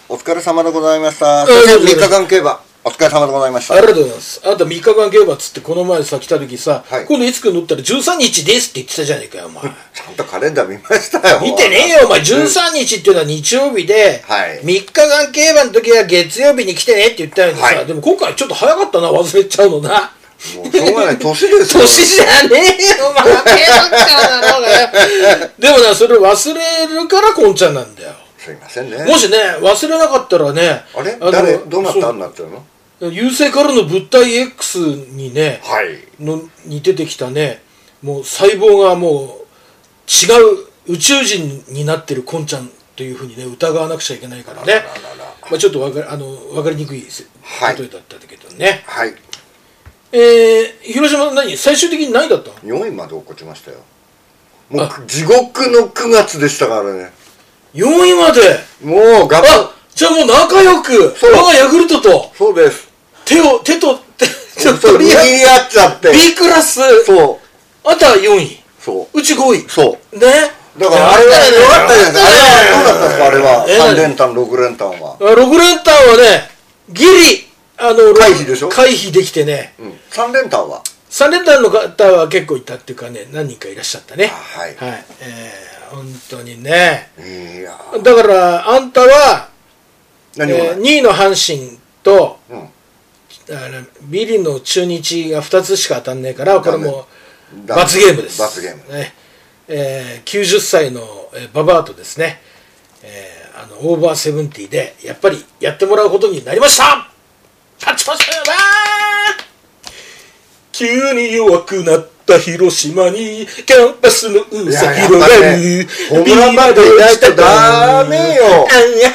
お疲れ様でございました。そして3日間競馬お疲れ様でございました。 ありがとうございます。あんた3日間競馬っつってこの前さ来た時さ、 はい、 今度いつ来るのって言ったら13日ですって言ってたじゃねえかよお前。 ちゃんとカレンダー見ましたよ。 見てねえよお前。13日っていうのは日曜日で、 はい、 3日間競馬の時は月曜日に来てねって言ったようにさ、はい、でも今回ちょっと早かったな、忘れちゃうのな。 もうしょうがない年ですよ。 年じゃねえよお前。でもな、それ忘れるからこんちゃんなんだよ。 すいませんね。 もしね忘れなかったらね、 あれ誰どうなったんなっちゃうの。 優勢からの物体 X にね、 はい、 に出てきたね、もう細胞がもう違う宇宙人になってるこんちゃんというふうにね疑わなくちゃいけないからね。まあちょっと分かりにくい例えだったけどね。 はい。 広島最終的に何だったの ？4位まで落っこちましたよ。もう地獄の9月でしたからね。 4位まで。 もうじゃあもう仲良く我がヤクルトとそうです手と取り合っちゃって B クラス。 そうあんたは4位、 そううち5位。 そうね。 だからあれは良かったじゃないですか。あれはどうだったんですか。あれは3連単6連単は 6連単はねギリ回避でしょ。 回避できてね、 3連単は 3連単の方は結構いたっていうかね、何人かいらっしゃったね。 はいはい。本当にね。 いやだからあんたは、 2 位の阪神と、ビリの中日が2つしか当たんねえから、これも罰ゲームです。 罰ゲーム、 ね。90歳のババアとですね、オーバーセブンティーでやっぱりやってもらうことになりました。勝ちましたよな。急に弱くなった広島にキャンパスの噂広がる。 ホームランバットいないとダメよ。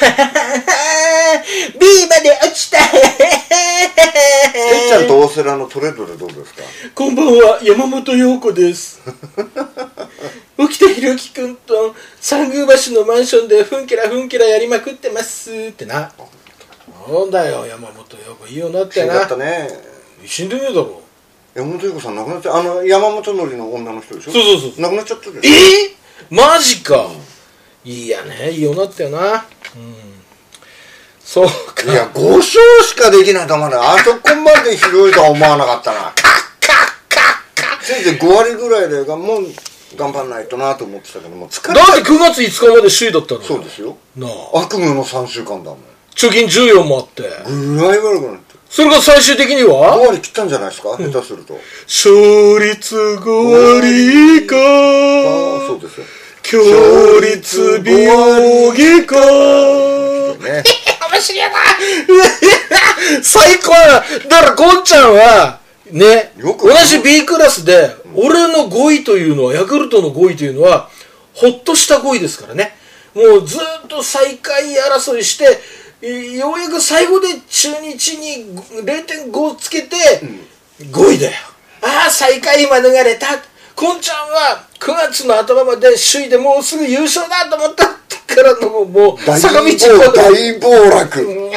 B まで落ちた。 てっちゃんと大瀬良のトレードでどうですか。 こんばんは、山本陽子です。沖田博樹君と三宮橋のマンションでふんけらやりまくってますってな。なんだよ山本陽子、いいよなってな。 死んだったね。 死んでねえだろ。 山本陽子さん亡くなっちゃ山本のりの女の人でしょ。 そう亡くなっちゃったで。 マジか。いいやね、いいよなったよな。そうか。 いや5勝しかできないと思わない。あそこまで広いとは思わなかったな。せいぜい5割ぐらいでもう頑張んないとなと思ってたけども、疲れた。 だって9月5日まで首位だったの。 そうですよ。 なあ、 悪夢の3週間だもん。 貯金14もあってぐらい悪くなって、 それが最終的には 5割切ったんじゃないですか、下手すると。 勝率5割か。 そうですよ。 強率病気か。 ね。 面白いな。最高だ。だからこんちゃんはね、同じ B クラスで、俺の5位というのは、ヤクルトの5位というのはほっとした5位ですからね。もうずっと最下位争いして、ようやく最後で中日に 0.5 つけて5位だよ。ああ最下位免れた。こんちゃんは9月の頭まで首位でもうすぐ優勝だと思ったからのもう坂道を大暴落。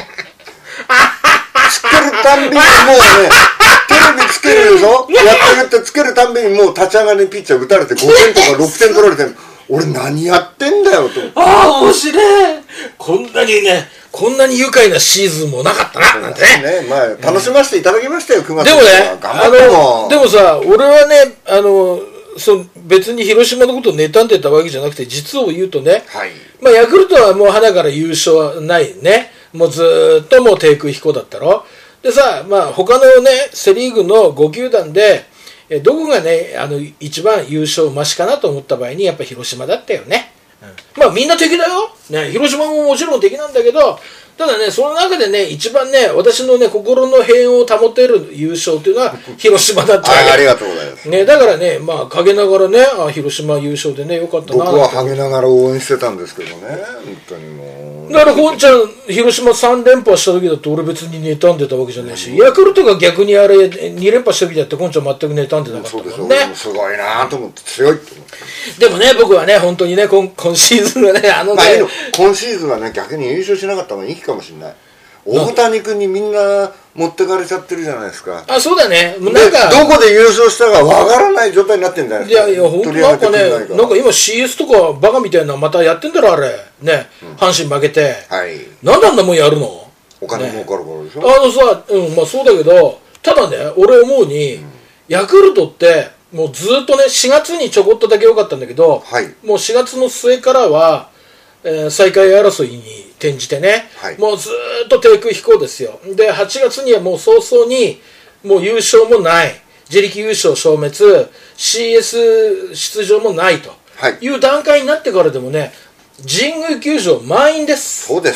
つけるたんびにもうね、テレビつけるでしょ、やってるってつけるたんびにもう立ち上がりにピッチャー打たれて5点とか6点取られてる。俺何やってんだよと。 ああ面白い。こんなに愉快なシーズンもなかったななんてね。 まあ楽しませていただきましたよ、9月。 でもね、 頑張ったもん。 でもさ、俺はね別に広島のことを妬んでたわけじゃなくて、実を言うとね、まあヤクルトはもう花から優勝はないね。もうずーっともう低空飛行だったろ。でさ、まあ他のねセリーグの5球団でどこがね一番優勝マシかなと思った場合にやっぱ広島だったよね。まあみんな敵だよ、ね、広島ももちろん敵なんだけど、ただねその中でね一番ね私のね心の平穏を保てる優勝というのは広島だったわけ。 ありがとうございます、 ね、だからねまあ陰ながらね広島優勝でねよかったな。 僕は陰ながら応援してたんですけどね、本当にもう。 だからこんちゃん広島3連覇した時だって俺別に妬んでたわけじゃないし、ヤクルトが逆にあれ2連覇した時だってこんちゃん全く妬んでなかったもんね。 そうですよ、すごいなと思って、強いと思って。 でもね僕はね本当にね今シーズンはねまあいいの、今シーズンはね逆に優勝しなかった方がいいかもしれない。 大谷君にみんな持ってかれちゃってるじゃないですか。 あ、そうだね。 なんかどこで優勝したかわからない状態になってんじゃないですか。 いやいや、本当なんかね、なんか今 CS とかバカみたいなまたやってんだろ、あれ。ね、阪神負けて。 はい。 なんであんなもんやるの？ お金儲かるからでしょ。 さ、まあそうだけど、ただね、俺思うに、ヤクルトって、もうずっとね、4月にちょこっとだけ良かったんだけど、 はい、もう4月の末からは、最下位争いに転じてね、 はい、 もうずっと低空飛行ですよ。で、8月にはもう早々に、もう優勝もない、自力優勝消滅、CS 出場もないという段階になってからでもね、神宮球場満員です。 そうです。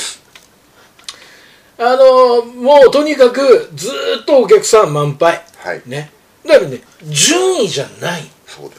もうとにかくずっとお客さん満杯。 はい。 ね。だからね、順位じゃない。 そうです。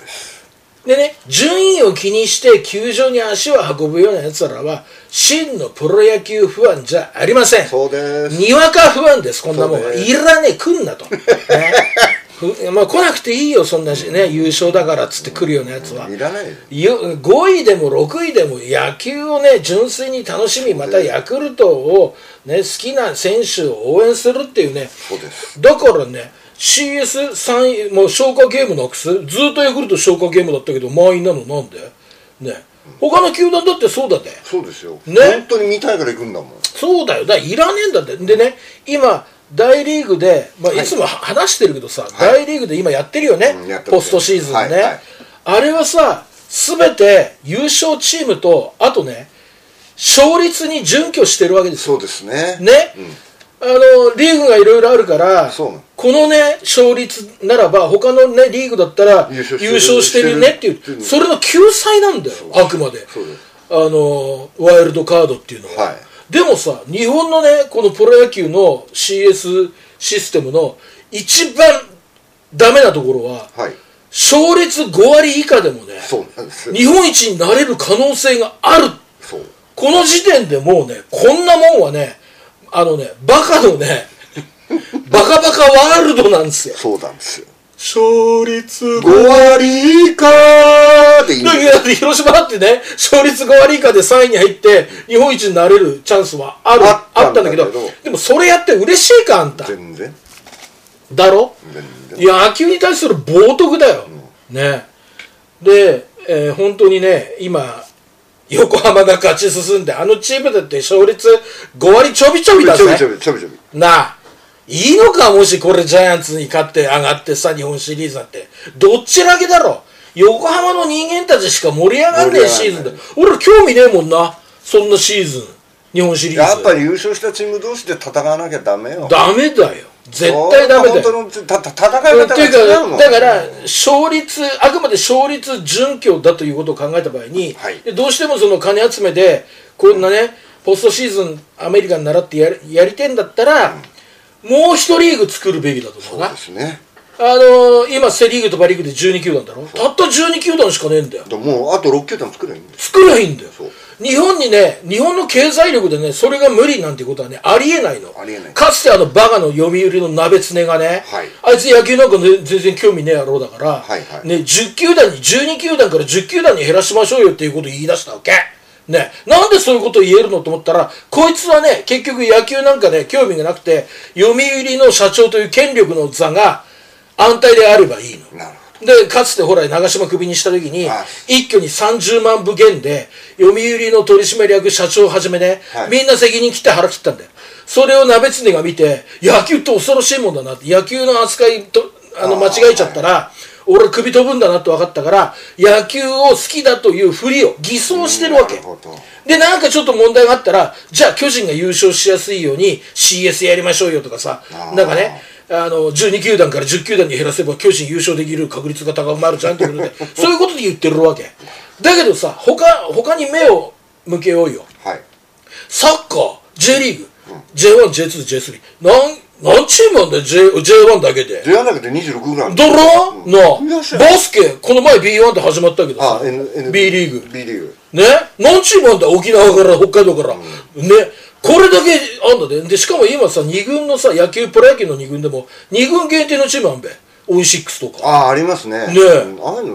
でね、順位を気にして球場に足を運ぶような奴らは、真のプロ野球ファンじゃありません。 そうです。 にわかファンです、こんなもんは。いらねえ、来んなと。ねまあ来なくていいよ、そんなね、優勝だからっつって来るようなやつは。 いらない。 5位でも6位でも野球をね、純粋に楽しみ、またヤクルトをね、好きな選手を応援するっていうね。 そうです。 だからね、CS3 位、もう消化ゲームなくす、ずっとヤクルト消化ゲームだったけど満員なのなんでね、他の球団だってそうだで。 そうですよ。 ね。 本当に見たいから行くんだもん。 そうだよ。だからいらねえんだって。でね、今、大リーグで、まあ、いつも話してるけどさ、大リーグで今やってるよね。ポストシーズンね。あれはさ、すべて優勝チームと、あとね、勝率に準拠してるわけですよ。 そうですね。 ね。リーグがいろいろあるから、このね、勝率ならば、他のね、リーグだったら、優勝してるねっていう、それの救済なんだよ、あくまで。ワイルドカードっていうのは。でもさ、日本のね、このプロ野球の CS システムの一番ダメなところは、勝率5割以下でもね、日本一になれる可能性がある。この時点でもうね、こんなもんはね、バカのね、バカバカワールドなんですよ。 そうなんですよ。 勝率 5割以下でいいんですよ。 広島だってね、勝率5割以下で3位に入って、日本一になれるチャンスはあったんだけど、でもそれやって嬉しいか、あんた。 全然。 だろ？野球に対する冒涜だよ。ね。で、本当にね、今、横浜が勝ち進んで、あのチームだって勝率5割ちょびちょびだぜ。 ちょびちょび。 なあ。いいのか、もしこれジャイアンツに勝って上がってさ、日本シリーズだって。どっちだけだろ。横浜の人間たちしか盛り上がんねえシーズンだ。俺興味ねえもんな。そんなシーズン。日本シリーズ。 やっぱり優勝したチーム同士で戦わなきゃダメよ。 ダメだよ。絶対ダメだよ。 本当の戦い方が違うもん。 だから、勝率、あくまで勝率準拠だということを考えた場合に、どうしてもその金集めで、こんなね、ポストシーズンアメリカに習ってやりてんだったら、もう一リーグ作るべきだと思うな。 そうですね。 今セリーグとパリーグで12球団だろ。たった12球団しかねえんだよ。 もうあと6球団作ればいいんだよ。 作ればいいんだよ。日本にね、日本の経済力でね、それが無理なんていうことはね、ありえないの。 ありえない。 かつてバカの読売の鍋つねがね、あいつ野球なんか、ね、全然興味ねえやろうだから、ね、10球団に、12球団から10球団に減らしましょうよっていうことを言い出したわけ。ね、なんでそういうことを言えるのと思ったら、こいつはね、結局野球なんかね、興味がなくて、読売の社長という権力の座が安泰であればいいの。 なるほど。 で、かつてほら、長嶋クビにした時に、一挙に30万部減で、読売の取締役社長をはじめね、みんな責任切って腹切ったんだよ。それを鍋つねが見て、野球って恐ろしいもんだなって、野球の扱いと、間違えちゃったら、俺首飛ぶんだなって分かったから、野球を好きだというふりを偽装してるわけ。で、なんかちょっと問題があったら、じゃあ巨人が優勝しやすいように CS やりましょうよとかさ、なんかね、12球団から10球団に減らせば巨人優勝できる確率が高まるじゃんってことで、そういうことで言ってるわけ。だけどさ、他に目を向けようよ。サッカー、J リーグ、J1、J2、J3。何チームあんだよ、J1 だけで。 J1 だけで26ぐらい。 だろなあ、バスケ、この前 B1 って始まったけどさ、B リーグ。 B リーグ。 ね、何チームあんだよ、沖縄から北海道から。ね、これだけあんだで。で、しかも今さ、2軍のさ、プロ野球の2軍でも、2軍限定のチームあんべ。オイシックスとか。 ありますね。 ねああいうの、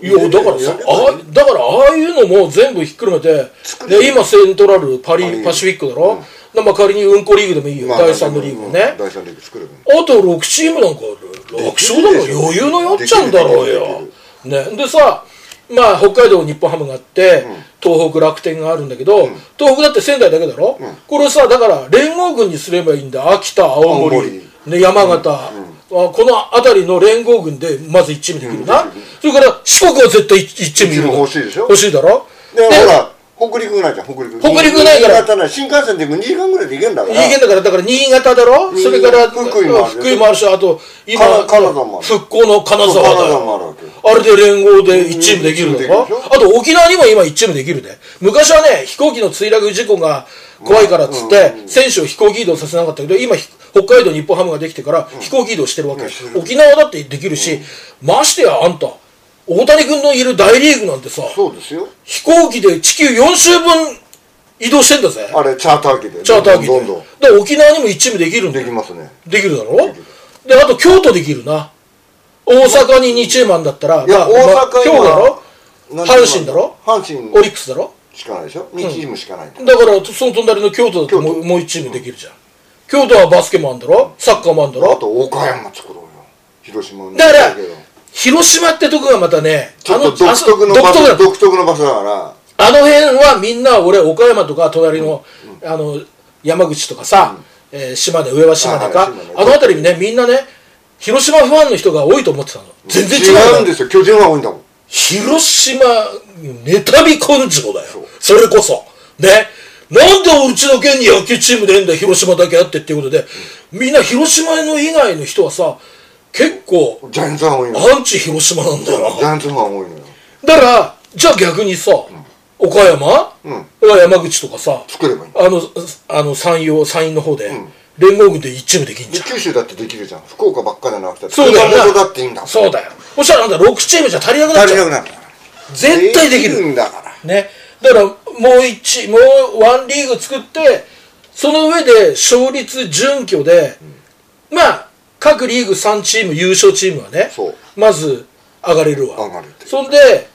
いやだからさだからああいうのも全部ひっくるめてで今セントラルパシフィックだろ、まあ仮にうんこリーグでもいいよ、第3のリーグね、 第3リーグ作ればあと6チームなんか楽勝だから余裕のよっちゃんだろうよ、ね、でさまあ北海道日本ハムがあって、東北楽天があるんだけど、東北だって仙台だけだろ、これさだから連合軍にすればいいんだ、秋田、青森、ね、山形、この辺りの連合軍でまず1チームできるな、それから四国は絶対1チームいる欲しいでしょ、 欲しいだろ。 でほら北陸ないじゃん、北陸ないから新幹線で2時間ぐらいで行けんだから、 だから新潟だろ、それから福井もあるし、あと今復興の金沢だよ、あれで連合で1チームできるだろ、あと沖縄にも今1チームできるで。昔はね飛行機の墜落事故が怖いからっつって選手を飛行機移動させなかったけど、今北海道日本ハムができてから飛行機移動してるわけ、沖縄だってできるし、ましてやあんた大谷君のいる大リーグなんてさ、 そうですよ、 飛行機で地球4周分移動してんだぜ、 あれチャーター機でどんどんだから沖縄にも1チームできるんだよ。 できますね、 できるだろ。であと京都できるな、大阪に2チームあんだったら、 いや大阪京都だろ、阪神だろ、 阪神オリックスだろしかないでしょ、2チームしかない、 だからその隣の京都だともう1チームできるじゃん。京都はバスケもあんだろ、サッカーもあんだろ、 あと岡山作ろうよ、広島だから広島ってとこがまたねちょっと独特の場所だから、 あの辺はみんな俺岡山とか隣の、山口とかさ、島根、上は島根か、あの辺りにねみんなね広島ファンの人が多いと思ってたの。全然違うんですよ、巨人は多いんだもん。 広島妬み根性だよ、それこそね。なんでうちの県に野球チームでんだ広島だけあってっていうことで、みんな広島の以外の人はさ結構ジャイアンツファン多いの、 アンチ広島なんだよな。 ジャイアンツファン多いのよ。 だからじゃあ逆にさ、岡山、山口とかさ作ればいい、 山陰の方で、連合軍で1チームできんじゃん。 九州だってできるじゃん、福岡ばっかりじゃなくて、 そうだよ熊本だっていいんだもん。 そうだよ。そしたらあんた6チームじゃ足りなくなっちゃう。絶対できるんだからね。だからもうワンリーグ作って、その上で勝率準拠で、まあ各リーグ3チーム優勝チームはねまず上がれるわ。そんで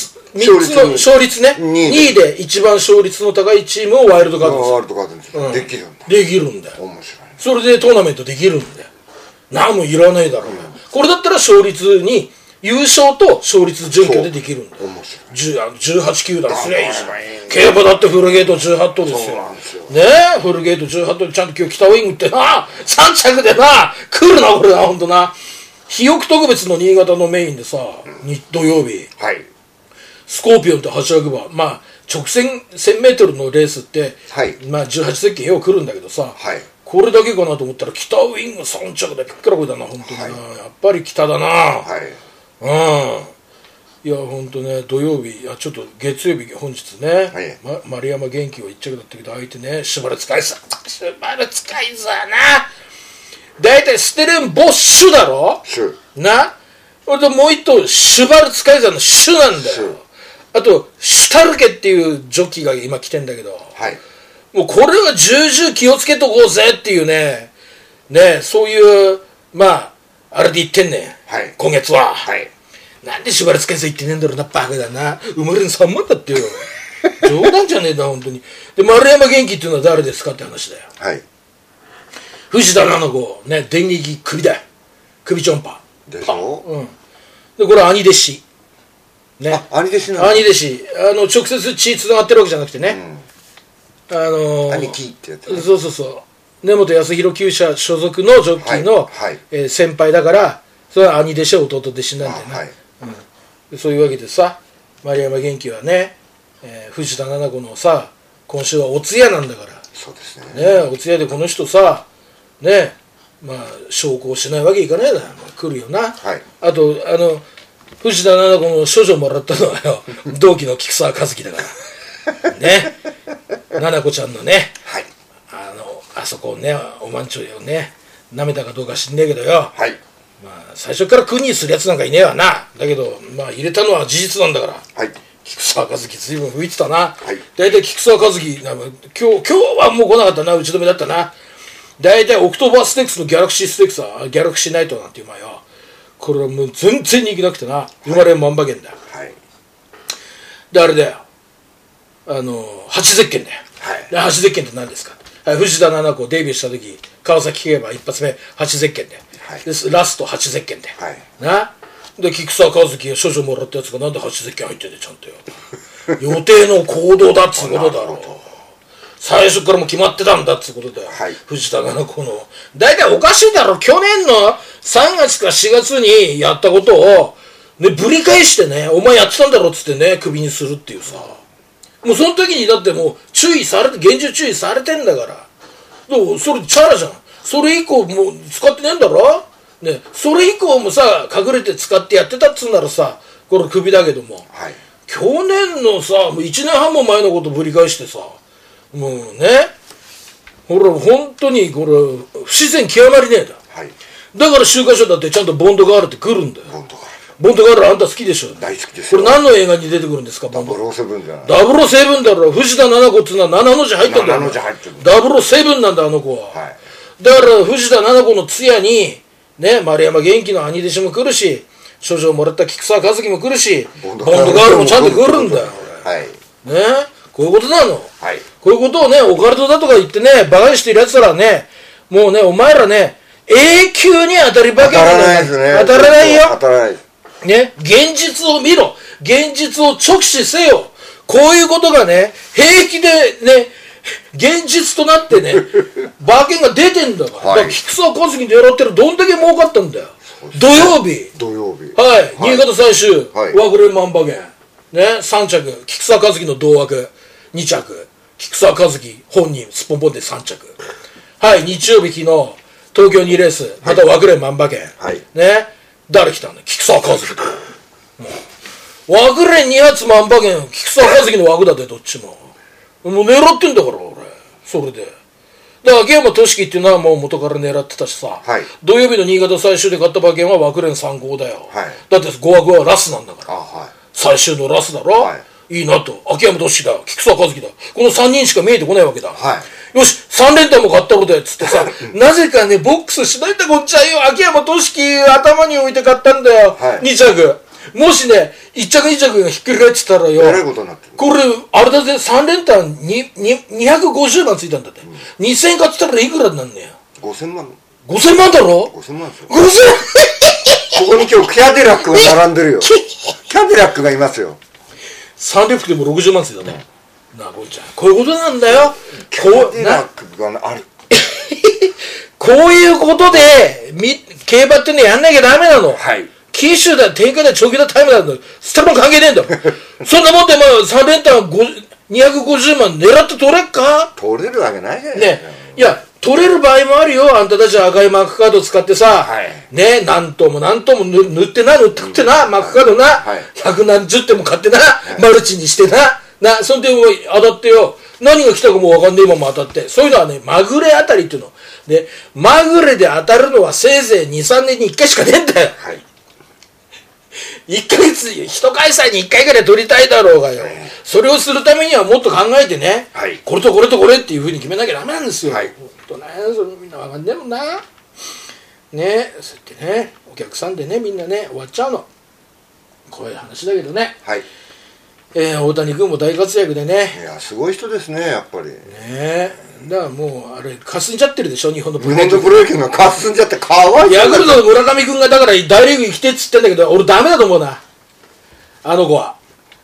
3つの勝率ね、2位で一番勝率の高いチームをワイルドカードにする。 できるんだ。 できるんだよ。 面白い。 それでトーナメントできるんだよ。何もいらないだろうね。これだったら勝率に優勝と勝率準拠でできるんだよ。 面白い。18球団すりゃいいじゃん。競馬だってフルゲート18頭ですよ。ねえ、フルゲート18頭でちゃんと今日北ウイングってな、3着でな、来るな、これな、ほんとな。肥沃特別の新潟のメインでさ、土曜日。 はい。 スコーピオンって8着馬、まあ直線 1000m のレースって、まあ18節券よう来るんだけどさ、これだけかなと思ったら北ウイング3着でピッカラコだな、本当にな、やっぱり北だな。いや本当ね、土曜日、ちょっと月曜日本日ね、丸山元気は1着だったけど相手ね、シュバルツカイザーな、大体ステレンボッシュだろな。俺ともう一頭シュバルツカイザーのシュなんだよ。あとシュタルケっていうジョッキーが今来てんだけど、もうこれは重々気をつけとこうぜっていうね、そういうまああれで言ってんねん、今月は。なんでシュバルツカイザー言ってねえんだろうな、バカだな。生まれに3万だってよ。冗談じゃねえな本当に。で丸山元気っていうのは誰ですかって話だよ。藤田七子ね、電撃首だよ、首ちょんぱでしょ。 でこれ兄弟子ね、 兄弟子なんだ。 兄弟子、直接血つながってるわけじゃなくてね、 兄貴ってやつ。 そうそうそう、根本康弘厩舎所属のジョッキーの先輩だから、それは兄弟子は弟弟子なんだよね。そういうわけでさ、丸山元気はね、藤田七子のさ、今週はお通夜なんだから。 そうですね。 お通夜でこの人さね、まあ昇降しないわけいかないだろ、来るよな。あと藤田七子の処女もらったのはよ同期の菊沢和樹だからね、七子ちゃんのね、あそこをねおまんちょいをね舐めたかどうか知んねえけどよ、まあ最初からクニするやつなんかいねえわな。だけどまあ入れたのは事実なんだから、菊沢和樹随分吹いてたな。大体菊沢和樹今日はもう来なかったな、打ち止めだったな。大体オクトーバーステークスのギャラクシーステークスはギャラクシーナイトなんていう前よ、これはもう全然人気なくてな、生まれん万馬券だ。 であれだよ、八ゼッケンだよ、で八ゼッケンって何ですか、藤田七子デビューした時川崎競馬一発目八ゼッケンで、でラスト八ゼッケンで、なで菊沢和樹が処女もらったやつがなんで八ゼッケン入ってんだよちゃんとよ予定の行動だっつうことだろう、最初からもう決まってたんだっつうことだよ、藤田七子の大体おかしいだろ、去年の3月か4月にやったことを、ね、ぶり返してね、お前やってたんだろっつってね、クビにするっていうさ、もうその時にだってもう注意されて、厳重注意されてんだから、それチャラじゃん、それ以降もう使ってねえんだろ、ね、それ以降もさ隠れて使ってやってたっつうんならさ、これクビだけども、去年のさもう1年半も前のことぶり返してさ、もうね、ほら本当にこれ不自然極まりねえだ、だから週刊誌だってちゃんとボンドガールって来るんだよ。ボンドガールあんた好きでしょ。 大好きですよ。 これ何の映画に出てくるんですか。 007じゃない。 007だろ。藤田七子っつうのは7の字入ってんだよ。 7の字入ってる。 007なんだあの子は、だから藤田七子の通夜にね、丸山元気の兄弟子も来るし、処女をもらった菊沢和樹も来るし、ボンドガールもちゃんと来るんだよ。ね、こういうことなの、こういうことをねオカルトだとか言ってねバカにしているやつらね、もうねお前らね永久に当たりばけなんだよ。当たらないよ。当たらない。ね、現実を見ろ、現実を直視せよ。こういうことがね平気でね現実となってね馬券が出てんだから、だから菊沢和樹でやらってるどんだけ儲かったんだよ。土曜日、新潟最終、ワグレン万馬券ね、3着菊沢和樹の同枠、2着菊沢和樹本人すっぽんぽんで3着、日曜日昨日東京2レースまたワグレン万馬券、ね、誰来たんだ、菊沢和樹で、ワグレン2発万馬券菊沢和樹の枠だで、どっちももう狙ってんだから俺、それでだから秋山俊樹っていうのはもう元から狙ってたしさ、土曜日の新潟最終で買った馬券はワグレン3号だよ、だって5枠はラスなんだから、最終のラスだろ、いいなと、秋山俊樹だ菊沢和樹だ、この3人しか見えてこないわけだ、よし3連単も買ったろでっつってさなぜかねボックスしないでこっちゃよ、秋山俊樹頭に置いて買ったんだよ、2着もしね1着2着がひっくり返ってたらよ、これあれだぜ、3連単250万ついたんだって、2000円買ってたらいくらになんねや、5000万だろ、5000万ですよ、ここに今日キャデラックが並んでるよキャデラックがいますよ、 3連服でも60万ついたね、なあこいちゃん、こういうことなんだよ、 キャデラックがあるこういうことで競馬ってねやんなきゃダメなの、騎手だ展開だ長期だタイムだスターも関係ねえんだそんなもんでまあ3連単250万狙って取れっか、 取れるわけないじゃないですか、 いや取れる場合もあるよ、あんたたちは赤いマークカード使ってさ、ね、何頭も何頭も塗ってな、マークカードな、100何十点も買ってな、マルチにしてな、そんで当たってよ、何が来たかも分かんねえまま当たって、そういうのはねまぐれ当たりっていうので、まぐれで当たるのはせいぜい 2,3 年に1回しかねえんだよ、1ヶ月1開催に1回ぐらい取りたいだろうがよ、それをするためにはもっと考えてね、これとこれとこれっていうふうに決めなきゃダメなんですよ、本当ね、それみんな分かんねえもんなね、そうやってねお客さんでねみんなね終わっちゃうの、こういう話だけどね、大谷君も大活躍でね、 いやすごい人ですねやっぱりね、だからもうあれかすんじゃってるでしょ、日本のプロ野球がかすんじゃってかわいそう、 ヤクルトの村上君がだから大リーグに来てっつってんだけど、俺ダメだと思うな、あの子は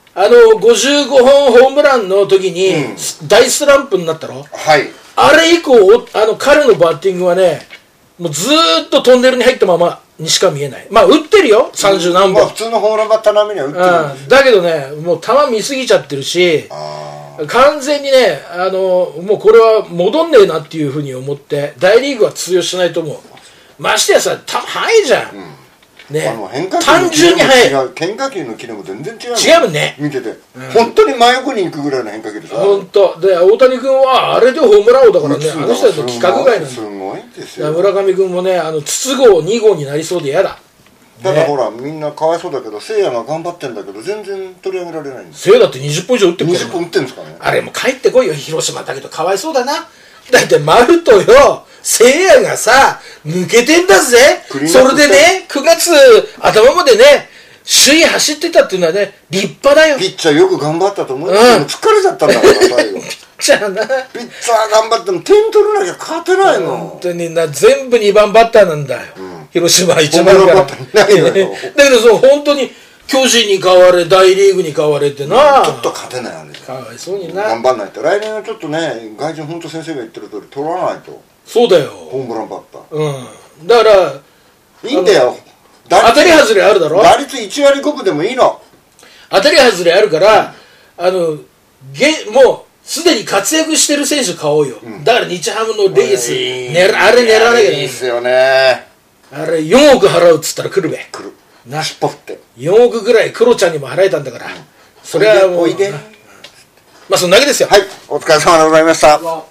55本ホームランの時に大スランプになったろ、あれ以降彼のバッティングはねもうずーっとトンネルに入ったままにしか見えない、まあ打ってるよ30何本、 普通のホームランバッター並みには打ってるんです、 だけどねもう球見すぎちゃってるし、完全にねもうこれは戻んねえなっていうふうに思って大リーグは通用しないと思う、ましてやさ速いじゃん、単純に速い、 変化球のキレも全然違うもんね、 見てて、本当に真横に行くぐらいの変化球です、 本当で大谷君はあれでホームラン王だからね、あの人たちの規格外なんだ、 すごいですよ、 村上君もね筒香2号になりそうで嫌だ、 ただほらみんなかわいそうだけど、せいやが頑張ってんだけど全然取り上げられないんです、 せいやだって20本以上打ってるから、 20本打ってるんですかね、あれもう帰ってこいよ広島だけどかわいそうだな、だって丸とよせいやがさ抜けてんだぜ、それでね9月頭までね首位走ってたっていうのはね、立派だよ。 ピッチャーよく頑張ったと思う。疲れちゃったんだから最後。 ピッチャーな。 ピッチャー頑張っても点取らなきゃ勝てないの。 本当にな、全部2番バッターなんだよ。広島は1番から。だけど本当に巨人に変われ、大リーグに変われってな。 ちょっと勝てないわけじゃん。 かわいそうにな。 頑張んないと。来年はちょっとね、外人本当先生が言ってる通り取らないと。 そうだよ。 ホームランバッター。だから、 いいんだよ。 当たり外れあるだろ。 打率1割5分でもいいの。 当たり外れあるから、もうすでに活躍してる選手買おうよ。だから日ハムのレイス、あれ狙わなきゃいけない。 いいっすよね。 あれ4億払うっつったら来るべ。 来る。 な。 尻尾振って。 4億ぐらいクロちゃんにも払えたんだから。それはもう。 おいで。 まあそんなわけですよ。 はい。お疲れ様でございました。